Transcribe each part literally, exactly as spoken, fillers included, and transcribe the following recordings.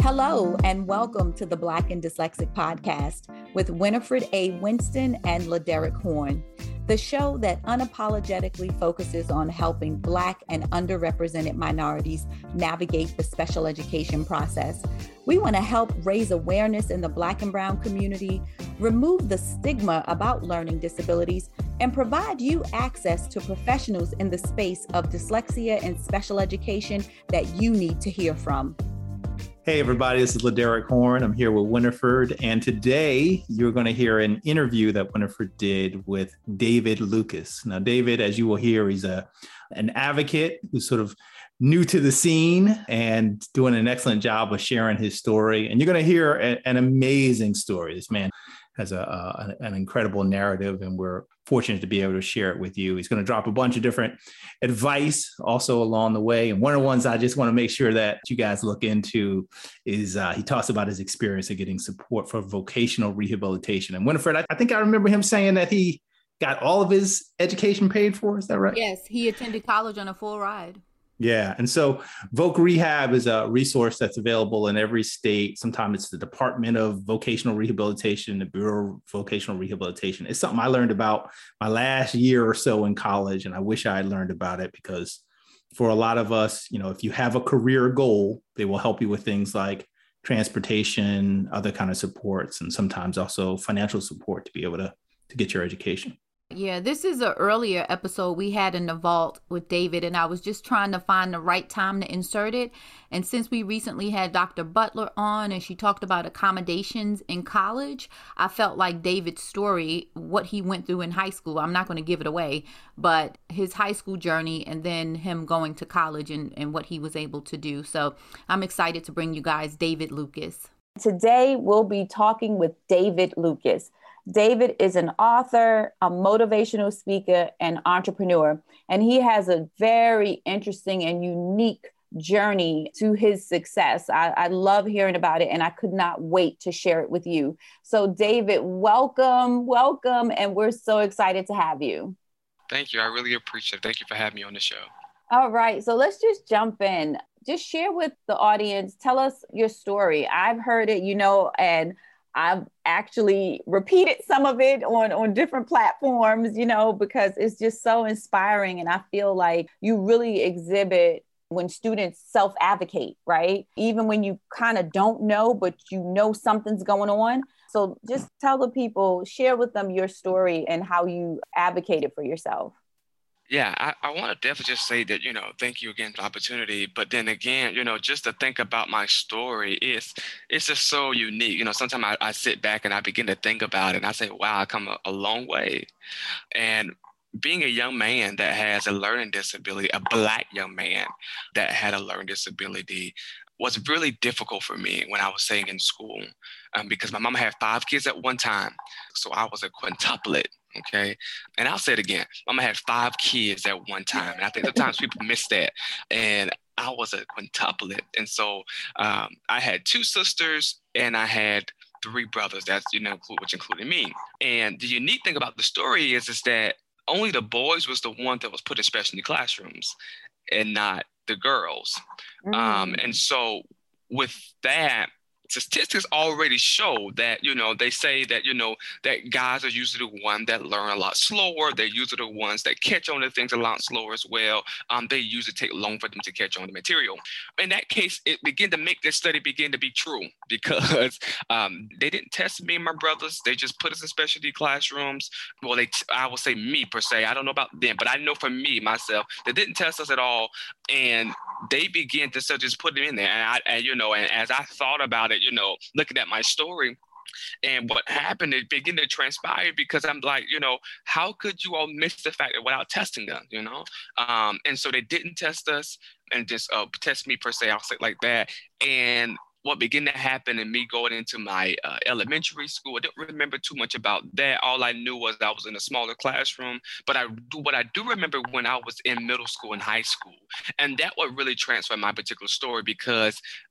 Hello, and welcome to the Black and Dyslexic Podcast with Winifred A. Winston and LaDerrick Horn, the show that unapologetically focuses on helping Black and underrepresented minorities navigate the special education process. We want to help raise awareness in the Black and Brown community, remove the stigma about learning disabilities, and provide you access to professionals in the space of dyslexia and special education that you need to hear from. Hey everybody, this is LaDerrick Horn. I'm here with Winifred, and today you're going to hear an interview that Winifred did with David Lucas. Now, David, as you will hear, he's a an advocate who's sort of new to the scene and doing an excellent job of sharing his story. And you're going to hear a, an amazing story. This man has a, a an incredible narrative, and we're fortunate to be able to share it with you. He's going to drop a bunch of different advice also along the way. And one of the ones I just want to make sure that you guys look into is uh, he talks about his experience of getting support for vocational rehabilitation. And Winifred, I, I think I remember him saying that he got all of his education paid for. Is that right? Yes, he attended college on a full ride. Yeah. And so Voc Rehab is a resource that's available in every state. Sometimes it's the Department of Vocational Rehabilitation, the Bureau of Vocational Rehabilitation. It's something I learned about my last year or so in college, and I wish I had learned about it because for a lot of us, you know, if you have a career goal, they will help you with things like transportation, other kind of supports, and sometimes also financial support to be able to, to get your education. Yeah, this is an earlier episode we had in the vault with David, and I was just trying to find the right time to insert it. And since we recently had Doctor Butler on and she talked about accommodations in college, I felt like David's story, what he went through in high school, I'm not going to give it away, but his high school journey and then him going to college and, and what he was able to do. So I'm excited to bring you guys David Lucas. Today, we'll be talking with David Lucas. David is an author, a motivational speaker, and entrepreneur, and he has a very interesting and unique journey to his success. I, I love hearing about it, and I could not wait to share it with you. So, David, welcome, welcome, and we're so excited to have you. Thank you. I really appreciate it. Thank you for having me on the show. All right, so let's just jump in. Just share with the audience, tell us your story. I've heard it, you know, and I've actually repeated some of it on, on different platforms, you know, because it's just so inspiring. And I feel like you really exhibit when students self-advocate, right? Even when you kind of don't know, but you know something's going on. So just tell the people, share with them your story and how you advocated for yourself. Yeah, I, I want to definitely just say that, you know, thank you again for the opportunity. But then again, you know, just to think about my story, it's, it's just so unique. You know, sometimes I, I sit back and I begin to think about it and I say, wow, I come a, a long way. And being a young man that has a learning disability, a Black young man that had a learning disability was really difficult for me when I was staying in school um, because my mama had five kids at one time. So I was a quintuplet. Okay. And I'll say it again. Mama had five kids at one time. And I think sometimes people miss that. And I was a quintuplet. And so um, I had two sisters and I had three brothers. That's, you know, which included me. And the unique thing about the story is, is that only the boys was the one that was put in special needs classrooms and not the girls. Mm. Um, and so with that, statistics already show that, you know, they say that, you know, that guys are usually the ones that learn a lot slower. They're usually the ones that catch on to things a lot slower as well. Um, they usually take long for them to catch on to material. In that case, it began to make this study begin to be true because um, they didn't test me and my brothers. They just put us in specialty classrooms. Well, they, I will say me per se. I don't know about them, but I know for me, myself, they didn't test us at all. And they began to so just put them in there. And, I, and, you know, and as I thought about it, you know, looking at my story and what happened, it began to transpire because I'm like, you know, how could you all miss the fact that without testing them, you know? Um, and so they didn't test us and just uh, test me per se, I'll say it like that. And what began to happen in me going into my uh, elementary school, I didn't remember too much about that. All I knew was I was in a smaller classroom, but I do what I do remember when I was in middle school and high school. And that what really transformed my particular story because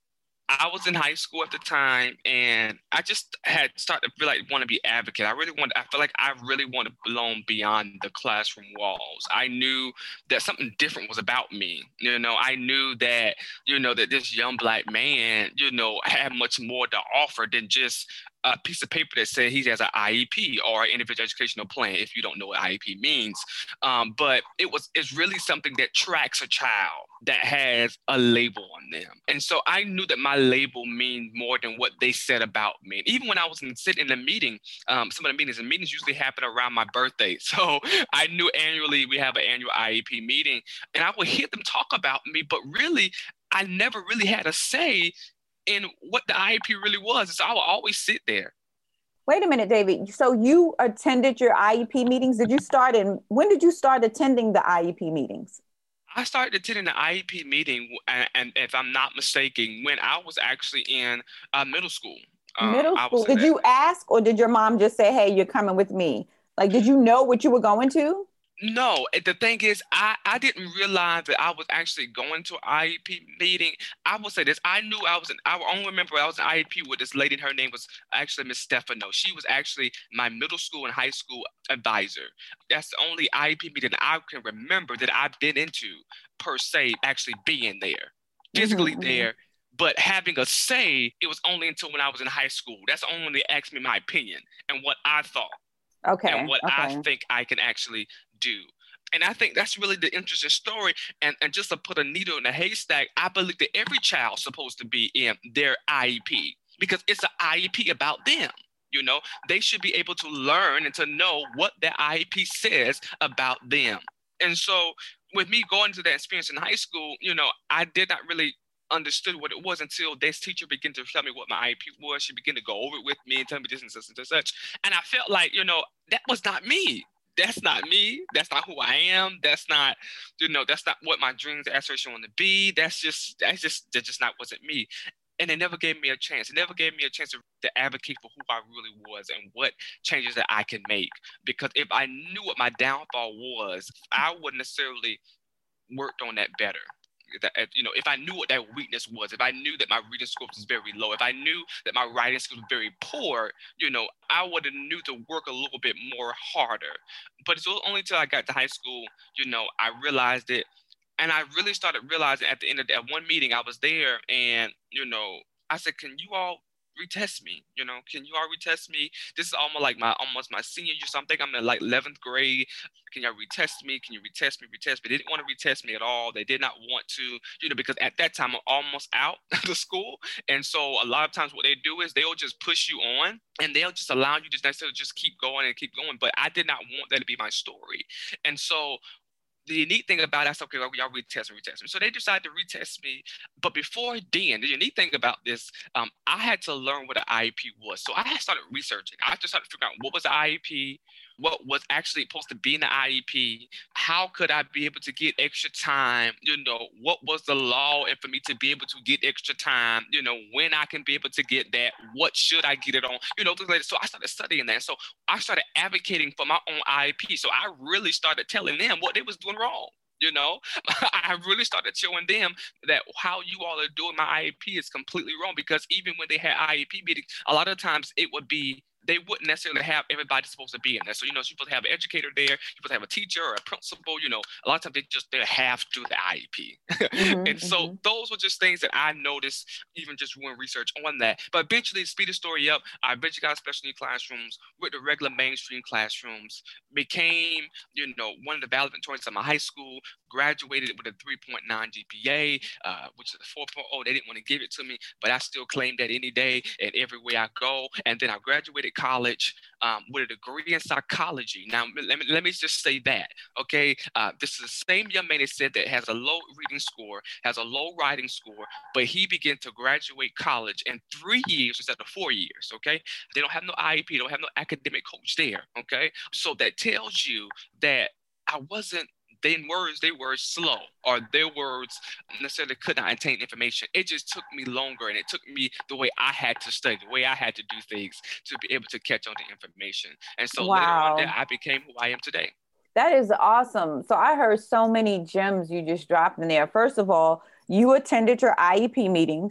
I was in high school at the time, and I just had started to feel like want to be advocate. I really wanted, I feel like I really want to belong beyond the classroom walls. I knew that something different was about me. You know, I knew that, you know, that this young Black man, you know, had much more to offer than just a piece of paper that said he has an I E P or an individual educational plan, if you don't know what I E P means. Um, but it was, it's really something that tracks a child that has a label on them. And so I knew that my label means more than what they said about me. Even when I was in, sitting in a meeting, um, some of the meetings, and meetings usually happen around my birthday. So I knew annually we have an annual I E P meeting, and I would hear them talk about me, but really, I never really had a say in what the I E P really was. So I would always sit there. Wait a minute, David. So you attended your I E P meetings. Did you start in, when did you start attending the I E P meetings? I started attending the I E P meeting, and, and if I'm not mistaken, when I was actually in uh, middle school. Um, middle school. Did you ask, or did your mom just say, hey, you're coming with me? Like, did you know what you were going to? No, the thing is, I, I didn't realize that I was actually going to an I E P meeting. I will say this, I knew I was, in, I only remember I was in I E P with this lady, and her name was actually Miss Stefano. She was actually my middle school and high school advisor. That's the only I E P meeting I can remember that I've been into, per se, actually being there, physically mm-hmm, there. Mm-hmm. But having a say, it was only until when I was in high school. That's only when they asked me my opinion and what I thought. Okay. And what okay. I think I can actually do. And I think that's really the interesting story. And, and just to put a needle in a haystack, I believe that every child's supposed to be in their I E P, because it's an I E P about them. You know, they should be able to learn and to know what their I E P says about them. And so with me going to that experience in high school, you know, I did not really understood what it was until this teacher began to tell me what my I E P was. She began to go over it with me and tell me this and such and such. And I felt like, you know, that was not me. That's not me. That's not who I am. That's not, you know, that's not what my dreams, aspiration want to be. That's just, that's just, that just not wasn't me. And it never gave me a chance. It never gave me a chance to, to advocate for who I really was and what changes that I can make. Because if I knew what my downfall was, I wouldn't necessarily worked on that better. That, you know, if I knew what that weakness was, if I knew that my reading skills was very low, if I knew that my writing skills were very poor, you know, I would have knew to work a little bit more harder. But it's only until I got to high school, you know, I realized it. And I really started realizing at the end of that one meeting, I was there and, you know, I said, can you all retest me? You know, can you all retest me? This is almost like my, almost my senior year. So I'm thinking I'm in like eleventh grade. Can y'all retest me? Can you retest me? Retest me? They didn't want to retest me at all. They did not want to, you know, because at that time I'm almost out of the school. And so a lot of times what they do is they'll just push you on and they'll just allow you to necessarily just keep going and keep going. But I did not want that to be my story. And so the unique thing about it, I said, okay, y'all retest me, retest me. So they decided to retest me. But before then, the unique thing about this, um, I had to learn what an I E P was. So I had started researching. I just started figuring out what was the I E P, what was actually supposed to be in the I E P, how could I be able to get extra time, you know, what was the law and for me to be able to get extra time, you know, when I can be able to get that, what should I get it on, you know, things like that. So I started studying that. So I started advocating for my own I E P. So I really started telling them what they was doing wrong. You know, I really started showing them that how you all are doing my I E P is completely wrong, because even when they had I E P meetings, a lot of times it would be, they wouldn't necessarily have everybody supposed to be in there. So, you know, you're supposed to have an educator there, you're supposed to have a teacher or a principal, you know, a lot of times they just, they have to do the I E P. Mm-hmm, and so mm-hmm. those were just things that I noticed, even just doing research on that. But eventually, to speed the story up, I eventually got special need classrooms with the regular mainstream classrooms, became, you know, one of the valedictorians of my high school, graduated with a three point nine G P A, uh, which is a four point oh. They didn't want to give it to me, but I still claim that any day and everywhere I go. And then I graduated college um, with a degree in psychology. Now, let me, let me just say that, okay? Uh, this is the same young man that said that has a low reading score, has a low writing score, but he began to graduate college in three years instead of four years, okay? They don't have no I E P, they don't have no academic coach there, okay? So that tells you that I wasn't, in words, they were slow, or their words necessarily could not attain information. It just took me longer, and it took me the way I had to study, the way I had to do things to be able to catch on to information. And so wow. later on there, I became who I am today. That is awesome. So I heard so many gems you just dropped in there. First of all, you attended your I E P meetings.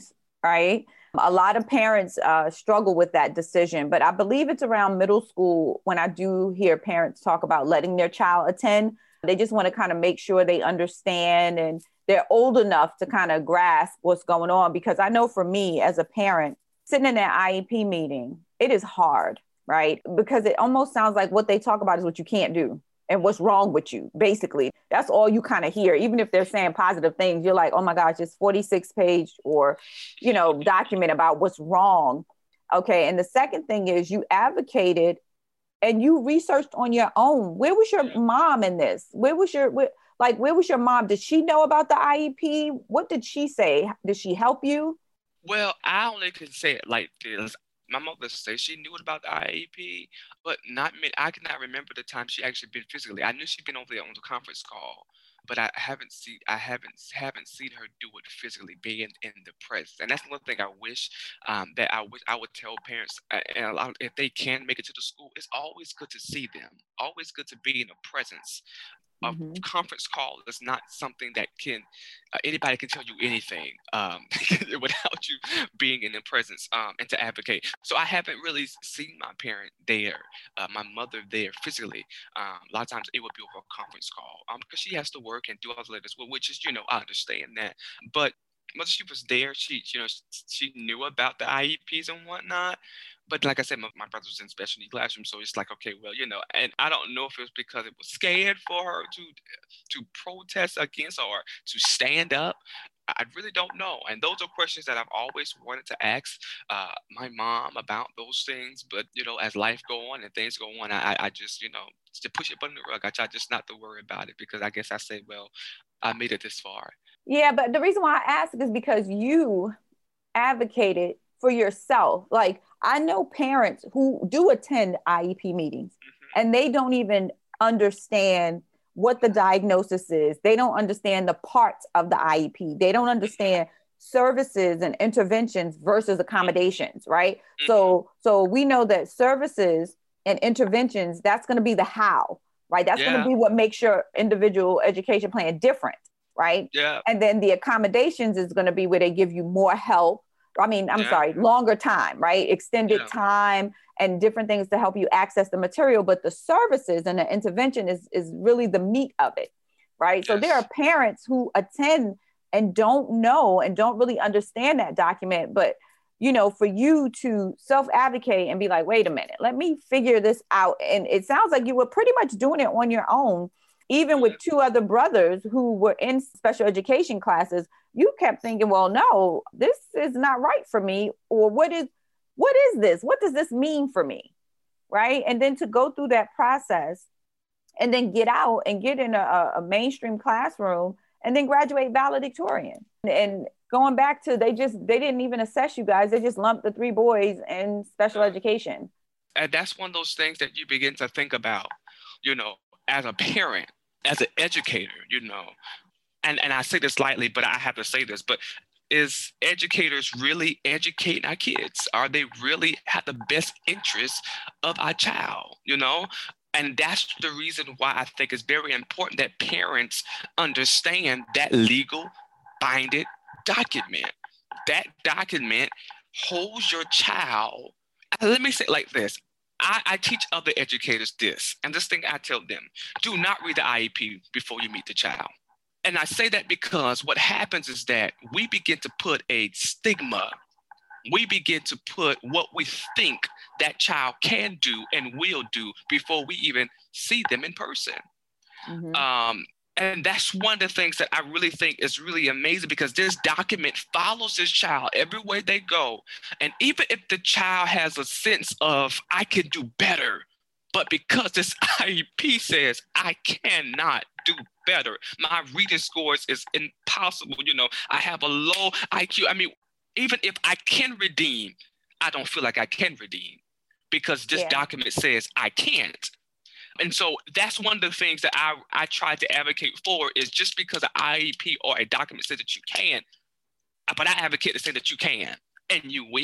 right? A lot of parents uh, struggle with that decision, but I believe it's around middle school when I do hear parents talk about letting their child attend. They just want to kind of make sure they understand and they're old enough to kind of grasp what's going on. Because I know for me as a parent, sitting in that I E P meeting, it is hard, right? Because it almost sounds like what they talk about is what you can't do and what's wrong with you. Basically, that's all you kind of hear. Even if they're saying positive things, you're like, oh my gosh, it's forty-six page or, you know, document about what's wrong. Okay. And the second thing is you advocated and you researched on your own. Where was your mom in this? Where was your, where, like, where was your mom? Did she know about the I E P? What did she say? Did she help you? Well, I only can say it like this. My mother said she knew about the I E P, but not me. I cannot remember the time she actually been physically. I knew she'd been over there on the conference call, but I haven't seen I haven't haven't seen her do it physically, being in the presence. And that's one thing I wish um, that I wish I would tell parents. Uh, and a lot, if they can make it to the school, it's always good to see them. Always good to be in the presence. A mm-hmm. conference call is not something that can uh, anybody can tell you anything um, without you being in the presence um, and to advocate. So I haven't really seen my parent there, uh, my mother there physically. Um, a lot of times it would be over a conference call um, because she has to work and do all the letters, which is, you know, I understand that. But mother, she was there. She, you know, she knew about the I E Ps and whatnot. But like I said, my, my brother was in special needs classroom, so it's like, okay, well, you know, and I don't know if it was because it was scared for her to to protest against or to stand up. I really don't know. And those are questions that I've always wanted to ask uh, my mom about those things. But, you know, as life go on and things go on, I, I just, you know, to push it under the rug, I try just not to worry about it because I guess I say, well, I made it this far. Yeah, but the reason why I ask is because you advocated for yourself. Like, I know parents who do attend I E P meetings mm-hmm. and they don't even understand what the diagnosis is. They don't understand the parts of the I E P. They don't understand services and interventions versus accommodations, right? Mm-hmm. So, so we know that services and interventions, that's going to be the how, right? That's yeah. going to be what makes your individual education plan different, right? Yeah. And then the accommodations is going to be where they give you more help. I mean, I'm yeah. sorry, longer time, right? Extended yeah. time and different things to help you access the material. But the services and the intervention is, is really the meat of it, right? Yes. So there are parents who attend and don't know and don't really understand that document. But, you know, for you to self-advocate and be like, wait a minute, let me figure this out. And it sounds like you were pretty much doing it on your own, even with two other brothers who were in special education classes. You kept thinking, well, no, this is not right for me. Or what is, what is this? What does this mean for me? Right. And then to go through that process and then get out and get in a, a mainstream classroom and then graduate valedictorian. And going back to, they just, they didn't even assess you guys. They just lumped the three boys in special education. And that's one of those things that you begin to think about, you know, as a parent, as an educator, you know, and, and I say this lightly, but I have to say this, but is educators really educating our kids? Are they really have the best interest of our child, you know? And that's the reason why I think it's very important that parents understand that legal binded document. That document holds your child. Let me say it like this. I, I teach other educators this, and this thing I tell them, do not read the I E P before you meet the child. And I say that because what happens is that we begin to put a stigma. We begin to put what we think that child can do and will do before we even see them in person. Mm-hmm. Um, and that's one of the things that I really think is really amazing, because this document follows this child everywhere they go. And even if the child has a sense of, I can do better, but because this I E P says I cannot do better, my reading scores is impossible. You know, I have a low I Q. I mean, even if I can redeem, I don't feel like I can redeem because this yeah. document says I can't. And so that's one of the things that I, I try to advocate for, is just because an I E P or a document says that you can, but I advocate to say that you can and you will.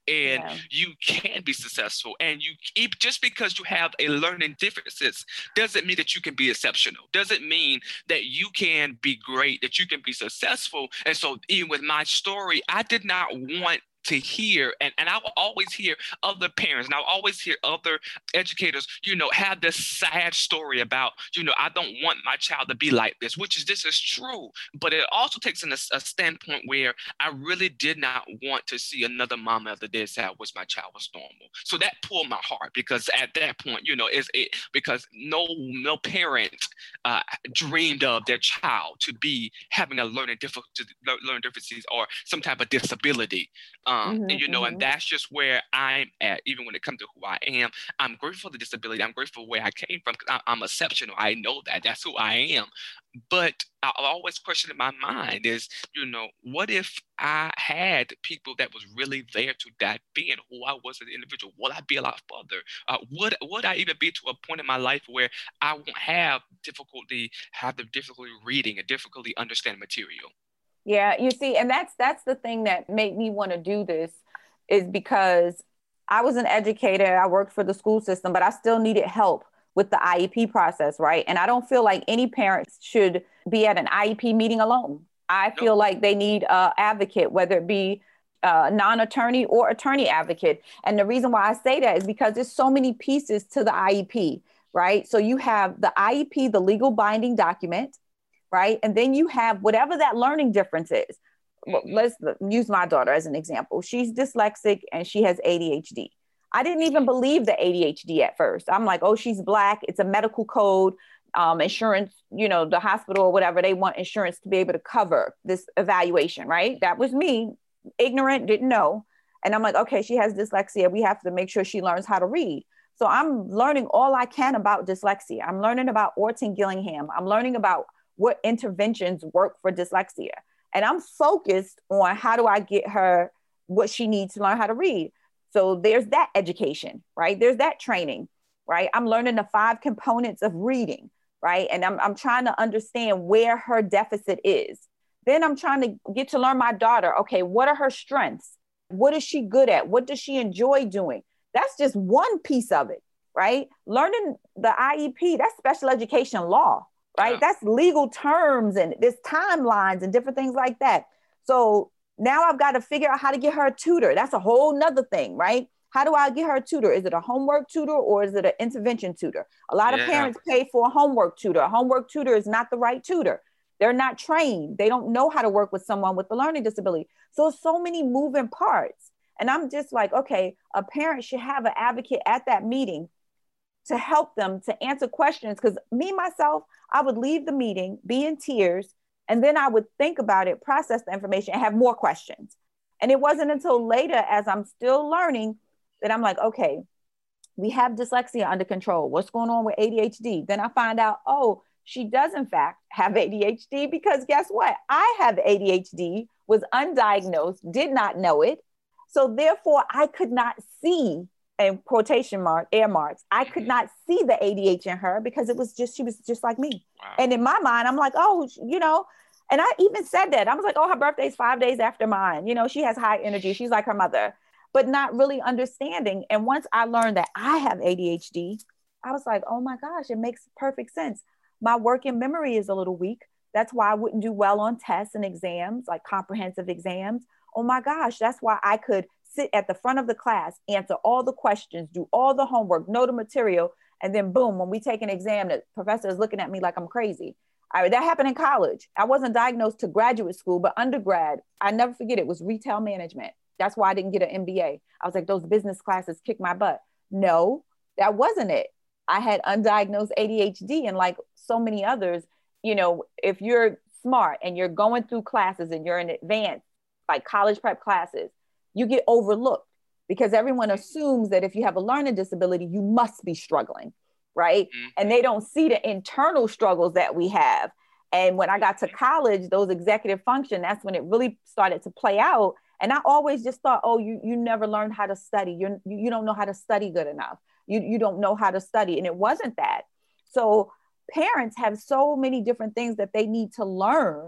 and Yeah. you can be successful. And you just because you have a learning differences doesn't mean that you can be exceptional. Doesn't mean that you can be great, that you can be successful. And so even with my story, I did not want to hear, and, and I will always hear other parents, and I'll always hear other educators, you know, have this sad story about, you know, I don't want my child to be like this, which is, this is true. But it also takes in a, a standpoint where I really did not want to see another mama of the dead say I wish my child was normal. So that pulled my heart, because at that point, you know, it's it because no no parent uh, dreamed of their child to be having a learning difficulty, learning differences, or some type of disability. Um, Mhm, and, you know, mhm. and that's just where I'm at, even when it comes to who I am. I'm grateful for the disability. I'm grateful for where I came from, because I'm exceptional. I know that. That's who I am. But I always question in my mind is, you know, what if I had people that was really there to that being who I was as an individual? Would I be a lot further? Uh, would would I even be to a point in my life where I won't have difficulty, have the difficulty reading and difficulty understanding material? Yeah, you see, and that's that's the thing that made me want to do this, is because I was an educator, I worked for the school system, but I still needed help with the I E P process, right? And I don't feel like any parents should be at an I E P meeting alone. I Nope. feel like they need an advocate, whether it be a non-attorney or attorney advocate. And the reason why I say that is because there's so many pieces to the I E P, right? So you have the I E P, the legal binding document, right? And then you have whatever that learning difference is. Well, let's use my daughter as an example. She's dyslexic and she has A D H D. I didn't even believe the A D H D at first. I'm like, oh, she's Black. It's a medical code, um, insurance, you know, the hospital or whatever, they want insurance to be able to cover this evaluation, right? That was me, ignorant, didn't know. And I'm like, okay, she has dyslexia. We have to make sure she learns how to read. So I'm learning all I can about dyslexia. I'm learning about Orton Gillingham. I'm learning about what interventions work for dyslexia. And I'm focused on how do I get her what she needs to learn how to read. So there's that education, right? There's that training, right? I'm learning the five components of reading, right? And I'm, I'm trying to understand where her deficit is. Then I'm trying to get to learn my daughter. Okay, what are her strengths? What is she good at? What does she enjoy doing? That's just one piece of it, right? Learning the I E P, that's special education law. Right? Yeah. That's legal terms and there's timelines and different things like that. So now I've got to figure out how to get her a tutor. That's a whole nother thing, right? How do I get her a tutor? Is it a homework tutor or is it an intervention tutor? A lot Yeah. of parents pay for a homework tutor. A homework tutor is not the right tutor. They're not trained. They don't know how to work with someone with a learning disability. So so many moving parts. And I'm just like, okay, a parent should have an advocate at that meeting to help them to answer questions. Because me, myself, I would leave the meeting, be in tears, and then I would think about it, process the information, and have more questions. And it wasn't until later, as I'm still learning, that I'm like, okay, we have dyslexia under control. What's going on with A D H D? Then I find out, oh, she does in fact have A D H D, because guess what? I have A D H D, was undiagnosed, did not know it. So therefore, I could not see, and quotation mark, air marks, I could not see the A D H in her because it was just, she was just like me. Wow. And in my mind, I'm like, oh, you know, and I even said that. I was like, oh, her birthday's five days after mine. You know, she has high energy. She's like her mother, but not really understanding. And once I learned that I have A D H D, I was like, oh my gosh, it makes perfect sense. My working memory is a little weak. That's why I wouldn't do well on tests and exams, like comprehensive exams. Oh my gosh, that's why I could sit at the front of the class, answer all the questions, do all the homework, know the material, and then boom, when we take an exam, the professor is looking at me like I'm crazy. I, that happened in college. I wasn't diagnosed to graduate school, but undergrad, I never forget it, was retail management. That's why I didn't get an M B A. I was like, those business classes kicked my butt. No, that wasn't it. I had undiagnosed A D H D, and like so many others, you know, if you're smart and you're going through classes and you're in advanced, like college prep classes, you get overlooked because everyone assumes that if you have a learning disability, you must be struggling, right? Mm-hmm. And they don't see the internal struggles that we have. And when I got to college, those executive function, that's when it really started to play out. And I always just thought, oh, you you never learned how to study. You're, you you don't know how to study good enough. You, you don't know how to study. And it wasn't that. So parents have so many different things that they need to learn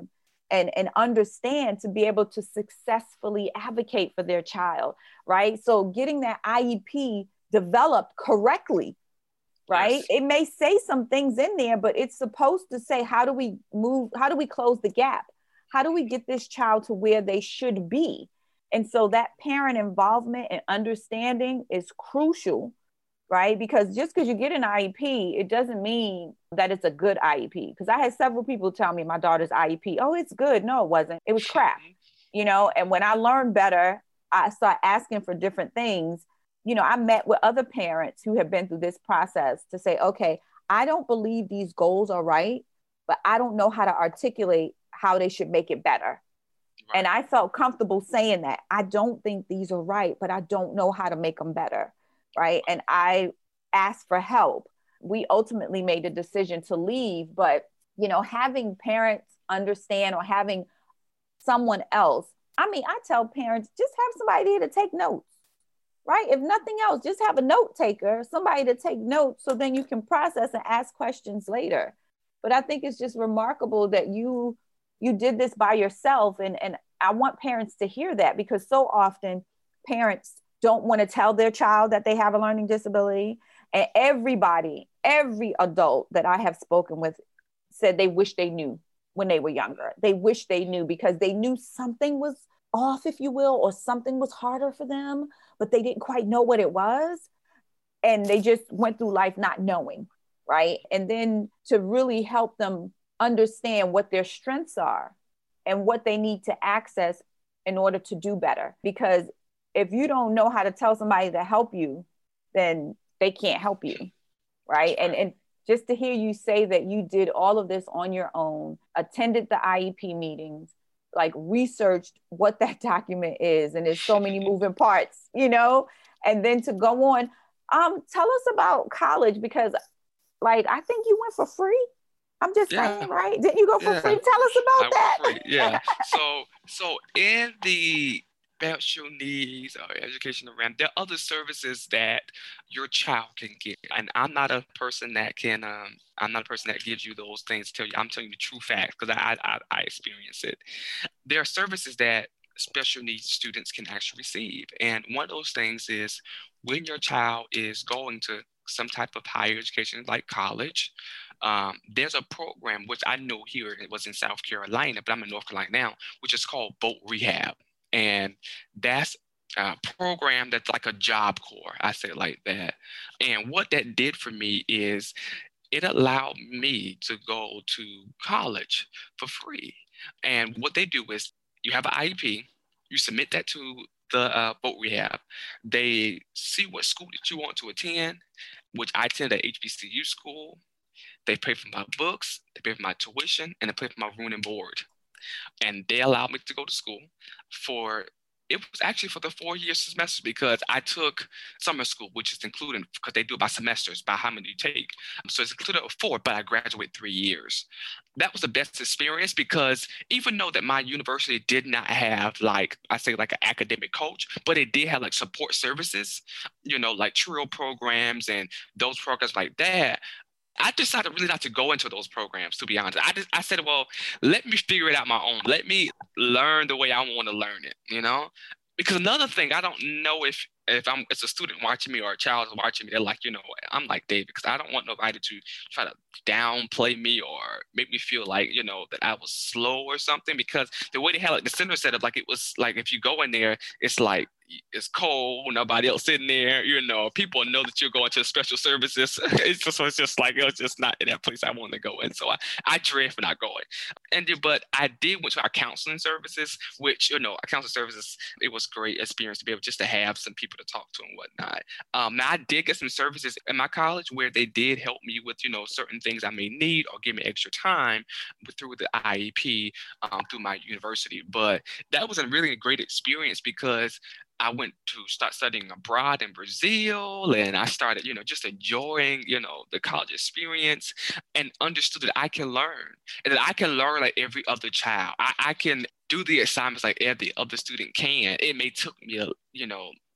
and, and understand to be able to successfully advocate for their child, right? So getting that I E P developed correctly, right? Yes. It may say some things in there, but it's supposed to say, how do we move? How do we close the gap? How do we get this child to where they should be? And so that parent involvement and understanding is crucial, right? Because just because you get an I E P, it doesn't mean that it's a good I E P. Because I had several people tell me my daughter's I E P, oh, it's good. No, it wasn't. It was crap, you know? And when I learned better, I started asking for different things. You know, I met with other parents who have been through this process to say, okay, I don't believe these goals are right, but I don't know how to articulate how they should make it better. Right. And I felt comfortable saying that. I don't think these are right, but I don't know how to make them better. Right. And I asked for help. We ultimately made a decision to leave, but, you know, having parents understand or having someone else, I mean, I tell parents, just have somebody there to take notes, right? If nothing else, just have a note taker, somebody to take notes so then you can process and ask questions later. But I think it's just remarkable that you you did this by yourself. And, and I want parents to hear that, because so often parents don't want to tell their child that they have a learning disability. And everybody, every adult that I have spoken with said they wish they knew when they were younger. They wish they knew because they knew something was off, if you will, or something was harder for them, but they didn't quite know what it was. And they just went through life not knowing, right? And then to really help them understand what their strengths are and what they need to access in order to do better. Because if you don't know how to tell somebody to help you, then they can't help you, right? And, and just to hear you say that you did all of this on your own, attended the I E P meetings, like researched what that document is, and there's so many moving parts, you know, and then to go on, um, tell us about college, because like, I think you went for free. I'm just yeah. saying, right? Didn't you go for yeah. free? Tell us about I that. Went free. Yeah. so, so in the special needs or education around, there are other services that your child can get. And I'm not a person that can, um, I'm not a person that gives you those things, tell you, I'm telling you the true facts, because I, I, I experience it. There are services that special needs students can actually receive. And one of those things is when your child is going to some type of higher education, like college, um, there's a program, which I know here, it was in South Carolina, but I'm in North Carolina now, which is called Boat Rehab. And that's a program that's like a Job Corps, I say it like that. And what that did for me is it allowed me to go to college for free. And what they do is you have an I E P, you submit that to the uh, Boat Rehab. They see what school that you want to attend, which I attended at H B C U school. They pay for my books, they pay for my tuition, and they pay for my room and board. And they allowed me to go to school for, it was actually for the four year semester, because I took summer school, which is included, because they do it by semesters, by how many you take. So it's included with four, but I graduated three years. That was the best experience, because even though that my university did not have, like, I say like an academic coach, but it did have like support services, you know, like TRIO programs and those programs like that. I decided really not to go into those programs, to be honest. I just, I said, well, let me figure it out my own. Let me learn the way I want to learn it, you know? Because another thing, I don't know if if I'm it's a student watching me or a child is watching me, they're like, you know, I'm like David, because I don't want nobody to try to downplay me or make me feel like, you know, that I was slow or something. Because the way they had like the center set up, like it was like if you go in there, it's like it's cold, nobody else sitting there, you know, people know that you're going to special services. It's just, it's just like, it was just not in that place I wanted to go in. So I, I dread for not going. And but I did went to our counseling services, which, you know, our counseling services, it was a great experience to be able just to have some people to talk to and whatnot. Um, now I did get some services in my college where they did help me with, you know, certain things I may need or give me extra time through the I E P um, through my university. But that was a really great experience, because I went to start studying abroad in Brazil, and I started, you know, just enjoying, you know, the college experience, and understood that I can learn, and that I can learn like every other child. I, I can do the assignments like every other student can. It may took me, a, you know,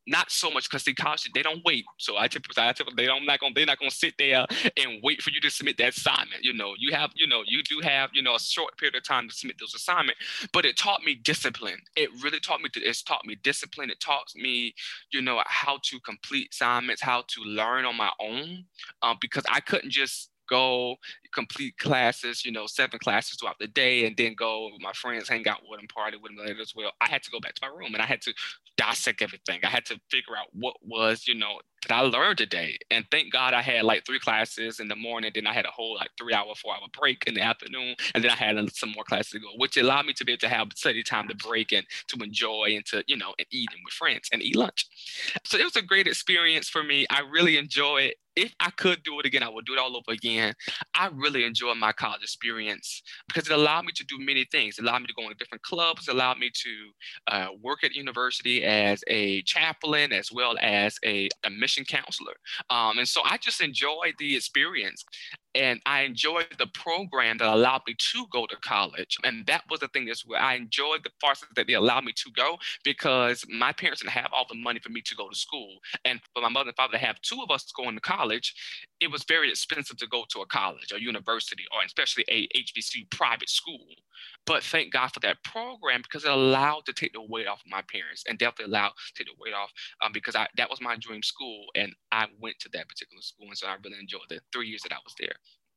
not so much because the college, they don't wait. So I typically, I typically they don't not gonna they're not gonna sit there and wait for you to submit that assignment. You know, you have, you know, you do have, you know, a short period of time to submit those assignments, but it taught me discipline. It really taught me to, it's taught me discipline. It taught me, you know, how to complete assignments, how to learn on my own, um, because I couldn't just go complete classes, you know, seven classes throughout the day and then go with my friends, hang out with them, party with them later as well. I had to go back to my room and I had to dissect everything. I had to figure out what was, you know, that I learned today. And thank God I had like three classes in the morning. Then I had a whole like three hour, four hour break in the afternoon. And then I had some more classes to go, which allowed me to be able to have study time to break and to enjoy and to, you know, and eat with friends and eat lunch. So it was a great experience for me. I really enjoy it. If I could do it again, I would do it all over again. I really enjoyed my college experience because it allowed me to do many things. It allowed me to go into different clubs. It allowed me to uh, work at university as a chaplain as well as a, a mission counselor. Um, and so I just enjoyed the experience. And I enjoyed the program that allowed me to go to college. And that was the thing that's where I enjoyed the parts that they allowed me to go because my parents didn't have all the money for me to go to school. And for my mother and father to have two of us going to college, it was very expensive to go to a college or university or especially a H B C U private school. But thank God for that program because it allowed to take the weight off of my parents and definitely allowed to take the weight off um, because I, that was my dream school. And I went to that particular school. And so I really enjoyed the three years that I was there.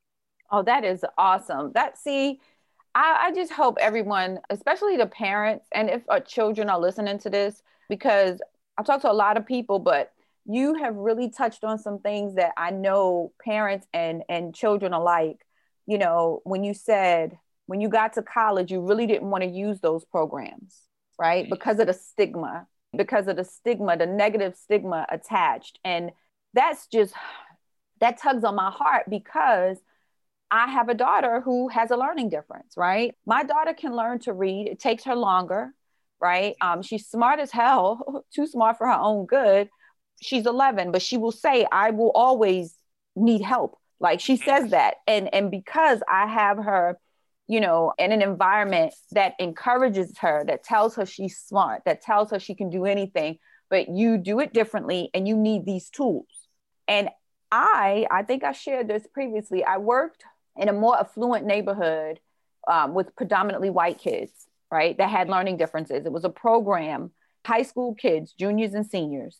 Oh, that is awesome. That, see, I, I just hope everyone, especially the parents, and if our children are listening to this, because I've talked to a lot of people, but you have really touched on some things that I know parents and, and children alike, you know, when you said, when you got to college, you really didn't want to use those programs, right? Because of the stigma, because of the stigma, the negative stigma attached. And that's just, that tugs on my heart because I have a daughter who has a learning difference, right? My daughter can learn to read. It takes her longer, right? Um, she's smart as hell, too smart for her own good. She's eleven, but she will say, I will always need help. Like she says that. And, and because I have her, you know, in an environment that encourages her, that tells her she's smart, that tells her she can do anything, but you do it differently and you need these tools. And I, I think I shared this previously. I worked in a more affluent neighborhood um, with predominantly white kids, right? That had learning differences. It was a program, high school kids, juniors and seniors.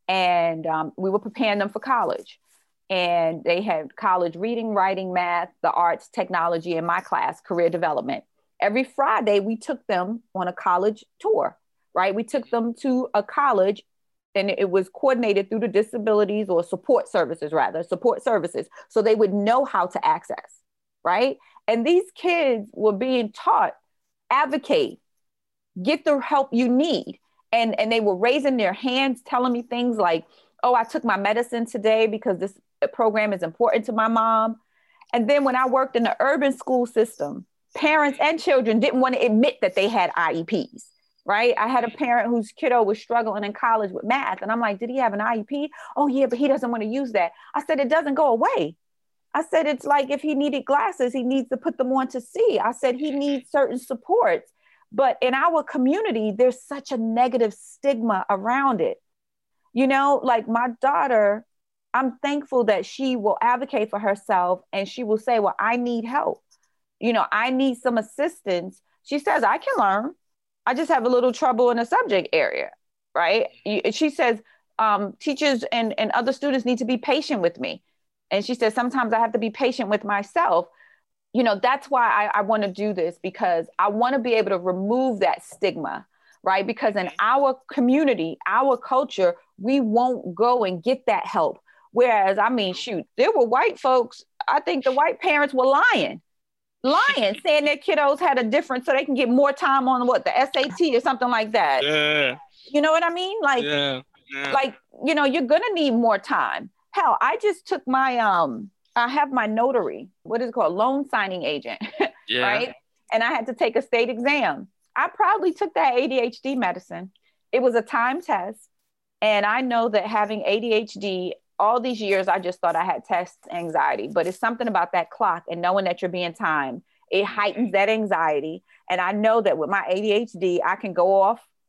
And um, we were preparing them for college. And they had college reading, writing, math, the arts, technology, and my class, career development. Every Friday, we took them on a college tour, right? We took them to a college and it was coordinated through the disabilities or support services, rather, support services. So they would know how to access, right? And these kids were being taught, advocate, get the help you need. And, and they were raising their hands, telling me things like, oh, I took my medicine today because this program is important to my mom. And then when I worked in the urban school system, parents and children didn't want to admit that they had I E Ps. Right? I had a parent whose kiddo was struggling in college with math. And I'm like, did he have an I E P? Oh yeah, but he doesn't want to use that. I said, it doesn't go away. I said, it's like if he needed glasses, he needs to put them on to see. I said, he needs certain supports. But in our community, there's such a negative stigma around it. You know, like my daughter, I'm thankful that she will advocate for herself and she will say, well, I need help. You know, I need some assistance. She says, I can learn. I just have a little trouble in the subject area, right? She says, um, teachers and, and other students need to be patient with me. And she says, sometimes I have to be patient with myself. You know, that's why I, I want to do this because I want to be able to remove that stigma, right? Because in our community, our culture, we won't go and get that help. Whereas, I mean, shoot, there were white folks. I think the white parents were lying. lying, saying their kiddos had a difference so they can get more time on what, the S A T or something like that. Yeah. You know what I mean? Like, yeah. Yeah. like, you know, you're going to need more time. Hell, I just took my, um, I have my notary, what is it called? Loan signing agent, yeah. right? And I had to take a state exam. I probably took that A D H D medicine. It was a time test. And I know that having A D H D all these years, I just thought I had test anxiety, but it's something about that clock and knowing that you're being timed. It heightens that anxiety. And I know that with my A D H D, I can go off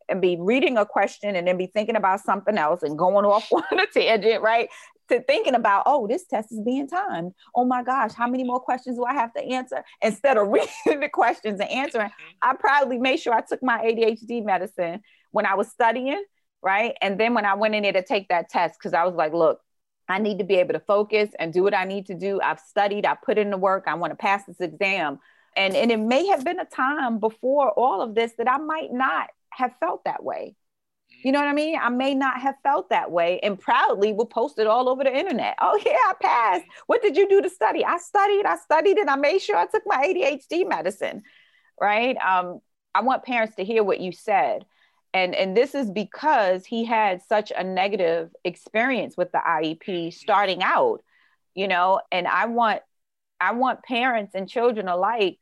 and be reading a question and then be thinking about something else and going off on a tangent, right? To thinking about, oh, this test is being timed. Oh my gosh, how many more questions do I have to answer? Instead of reading the questions and answering, I proudly made sure I took my A D H D medicine when I was studying, right? And then when I went in there to take that test, because I was like, look, I need to be able to focus and do what I need to do. I've studied, I put in the work, I want to pass this exam. And, and it may have been a time before all of this that I might not have felt that way. You know what I mean? I may not have felt that way, and proudly will post it all over the internet. Oh yeah, I passed. What did you do to study? I studied, I studied, and I made sure I took my A D H D medicine, right? Um, I want parents to hear what you said. And, and this is because he had such a negative experience with the I E P starting out, you know, and I want, I want parents and children alike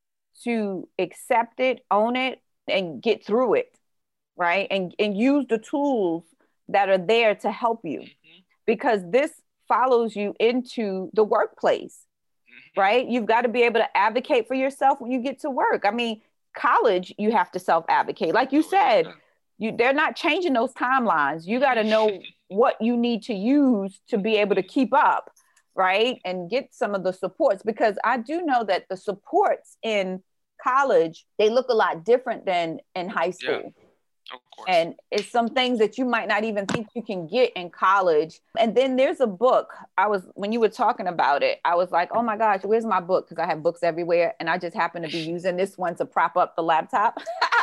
to accept it, own it, and get through it. Right. And, and use the tools that are there to help you, mm-hmm. because this follows you into the workplace, mm-hmm. right? You've got to be able to advocate for yourself when you get to work. I mean, college, you have to self-advocate. Like you said, you, they're not changing those timelines. You got to know what you need to use to be able to keep up, right? And get some of the supports, because I do know that the supports in college, they look a lot different than in high school. Yeah. Of course. And it's some things that you might not even think you can get in college. And then there's a book. I was, when you were talking about it, I was like, oh my gosh, where's my book? Because I have books everywhere. And I just happen to be using this one to prop up the laptop.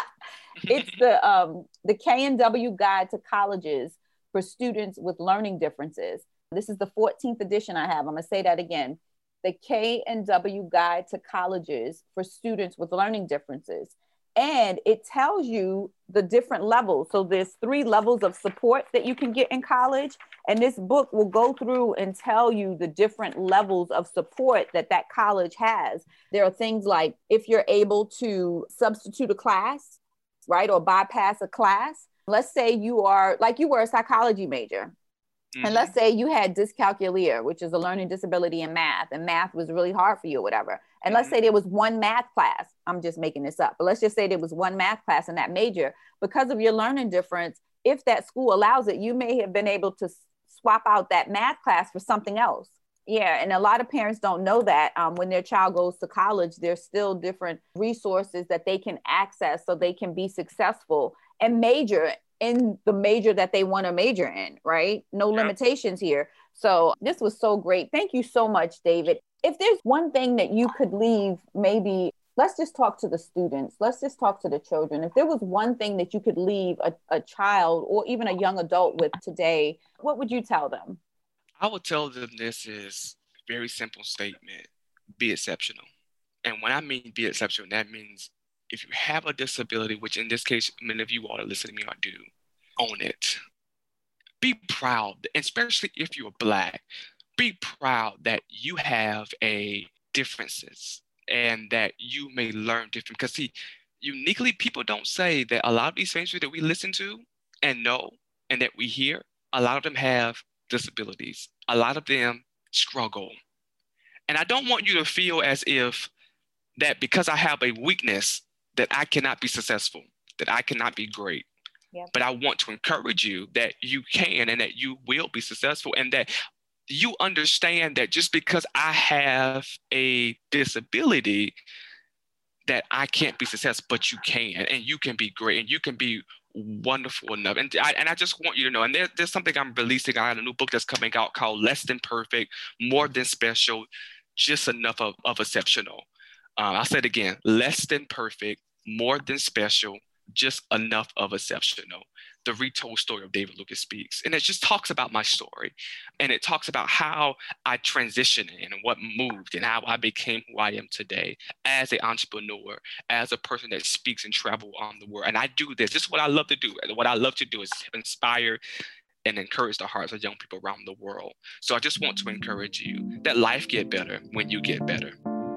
It's the um, the K and W Guide to Colleges for Students with Learning Differences. This is the fourteenth edition I have. I'm going to say that again. The K and W Guide to Colleges for Students with Learning Differences. And it tells you the different levels. So there's three levels of support that you can get in college. And this book will go through and tell you the different levels of support that that college has. There are things like if you're able to substitute a class, right, or bypass a class. Let's say you are, like you were a psychology major. Mm-hmm. And let's say you had dyscalculia, which is a learning disability in math, and math was really hard for you or whatever. And mm-hmm. let's say there was one math class. I'm just making this up, but let's just say there was one math class in that major. Because of your learning difference, if that school allows it, you may have been able to swap out that math class for something else. Yeah. And a lot of parents don't know that um, when their child goes to college, there's still different resources that they can access so they can be successful and major in the major that they want to major in, right? No yeah. limitations here. So this was so great. Thank you so much, David. If there's one thing that you could leave, maybe let's just talk to the students. Let's just talk to the children. If there was one thing that you could leave a, a child or even a young adult with today, what would you tell them? I would tell them this is a very simple statement: be exceptional. And when I mean be exceptional, that means if you have a disability, which in this case, many of you all are listening to me, I do, own it. Be proud, especially if you're Black. Be proud that you have a differences and that you may learn different. Because see, uniquely, people don't say that a lot of these things that we listen to and know and that we hear, a lot of them have disabilities. A lot of them struggle. And I don't want you to feel as if that because I have a weakness, that I cannot be successful, that I cannot be great. Yep. But I want to encourage you that you can and that you will be successful, and that you understand that just because I have a disability that I can't be successful, but you can, and you can be great, and you can be wonderful enough. And I, and I just want you to know, and there, there's something I'm releasing. I have a new book that's coming out called Less Than Perfect, More Than Special, Just Enough of, of Exceptional. Uh, I'll say it again, less than perfect, more than special, just enough of exceptional. The retold story of David Lucas Speaks. And it just talks about my story. And it talks about how I transitioned and what moved and how I became who I am today as an entrepreneur, as a person that speaks and travels on the world. And I do this. This is what I love to do. What I love to do is inspire and encourage the hearts of young people around the world. So I just want to encourage you that life get better when you get better.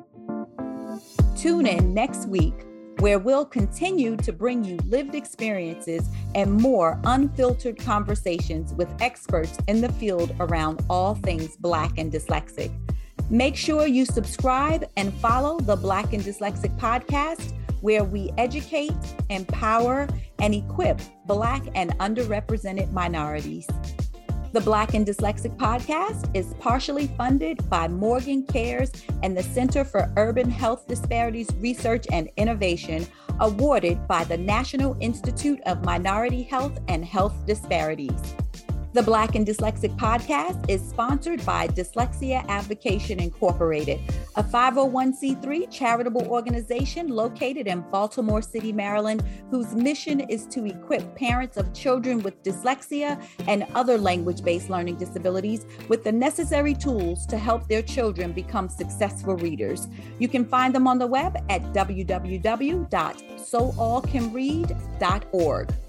Tune in next week, where we'll continue to bring you lived experiences and more unfiltered conversations with experts in the field around all things Black and Dyslexic. Make sure you subscribe and follow the Black and Dyslexic podcast where we educate, empower, and equip Black and underrepresented minorities. The Black and Dyslexic podcast is partially funded by Morgan Cares and the Center for Urban Health Disparities Research and Innovation, awarded by the National Institute of Minority Health and Health Disparities. The Black and Dyslexic podcast is sponsored by Dyslexia Advocation Incorporated, a five oh one c three charitable organization located in Baltimore City, Maryland, whose mission is to equip parents of children with dyslexia and other language-based learning disabilities with the necessary tools to help their children become successful readers. You can find them on the web at w w w dot so all can read dot org.